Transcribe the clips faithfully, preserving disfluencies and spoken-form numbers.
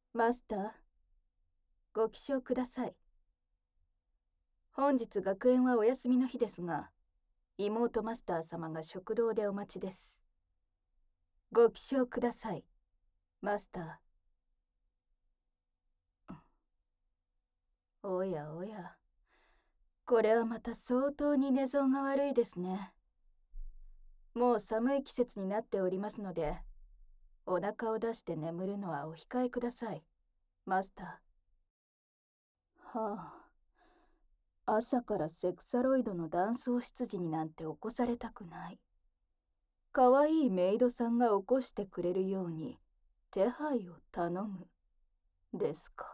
マスター、ご起床ください。本日学園はお休みの日ですが、妹マスター様が食堂でお待ちです。ご起床ください、マスター。おやおや、これはまた相当に寝相が悪いですね。もう寒い季節になっておりますので、お腹を出して眠るのはお控えください、マスター。はあ、朝からセクサロイドの男装執事になんて起こされたくない。かわいいメイドさんが起こしてくれるように手配を頼むですか。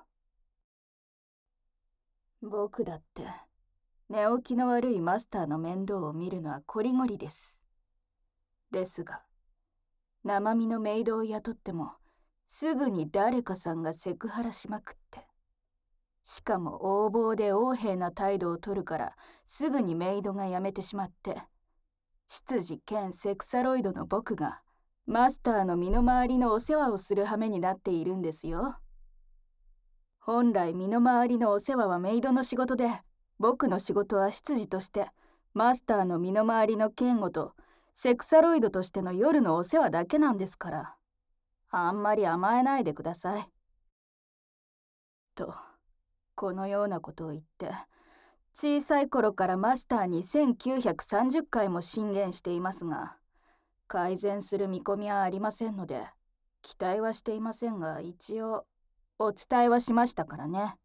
僕だって寝起きの悪いマスターの面倒を見るのはこりごりです。ですが生身のメイドを雇ってもすぐに誰かさんがセクハラしまくって、しかも横暴で横柄な態度を取るからすぐにメイドが辞めてしまって、執事兼セクサロイドの僕がマスターの身の回りのお世話をする羽目になっているんですよ。本来身の回りのお世話はメイドの仕事で、僕の仕事は執事としてマスターの身の回りの警護とセクサロイドとしての夜のお世話だけなんですから、あんまり甘えないでください。とこのようなことを言って、小さい頃からマスターにせんきゅうひゃくさんじゅっかいも進言していますが、改善する見込みはありませんので、期待はしていませんが、一応お伝えはしましたからね。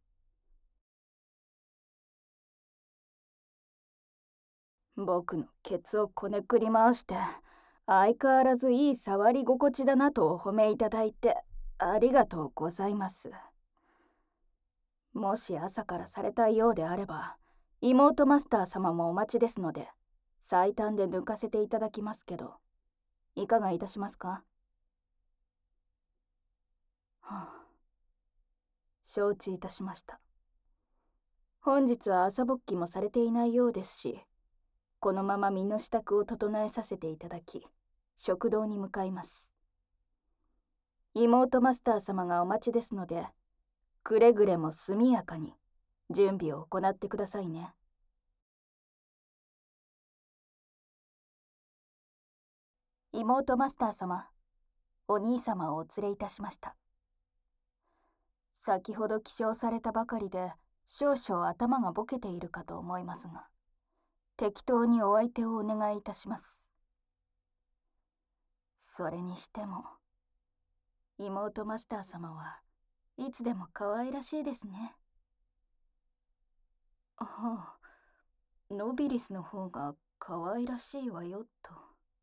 僕のケツをこねくり回して相変わらずいい触り心地だなとお褒めいただいてありがとうございます。もし朝からされたいようであれば、妹マスター様もお待ちですので最短で抜かせていただきますけど、いかがいたしますか。はあ、承知いたしました。本日は朝ぼっきもされていないようですし、このまま身の支度を整えさせていただき、食堂に向かいます。妹マスター様がお待ちですので、くれぐれも速やかに準備を行ってくださいね。妹マスター様、お兄様をお連れいたしました。先ほど起床されたばかりで少々頭がボケているかと思いますが、適当にお相手をお願いいたします。それにしても妹マスター様はいつでも可愛らしいですね。はあ、ノビリスの方が可愛らしいわよと。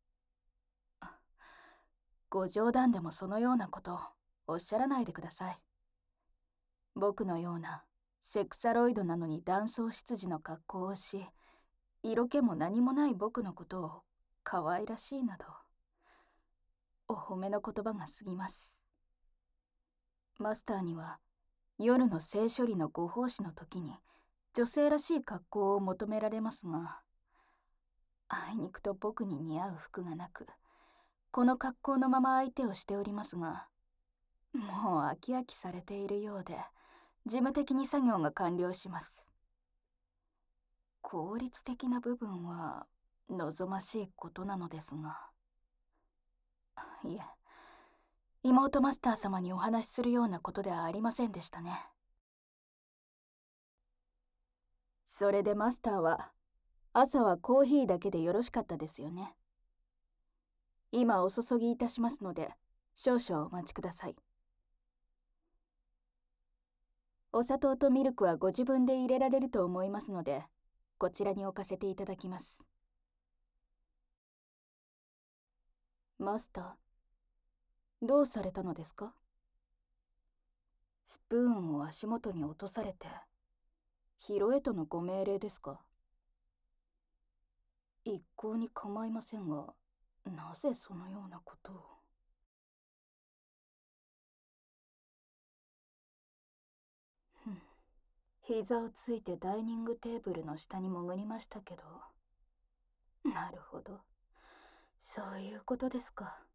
ご冗談でもそのようなことおっしゃらないでください。僕のようなセクサロイドなのに男装執事の格好をし、色気も何もない僕のことを可愛らしいなど、お褒めの言葉が過ぎます。マスターには夜の性処理のご奉仕の時に女性らしい格好を求められますが、あいにくと僕に似合う服がなく、この格好のまま相手をしておりますが、もう飽き飽きされているようで、事務的に作業が完了します。効率的な部分は望ましいことなのですが、いえ、妹マスター様にお話しするようなことではありませんでしたね。それでマスターは朝はコーヒーだけでよろしかったですよね。今お注ぎいたしますので少々お待ちください。お砂糖とミルクはご自分で入れられると思いますので、こちらに置かせていただきます。マスター、どうされたのですか。スプーンを足元に落とされて拾えとのご命令ですか。一向に構いませんが、なぜそのようなことを。ふん、膝をついてダイニングテーブルの下に潜りましたけど。なるほど、そういうことですか。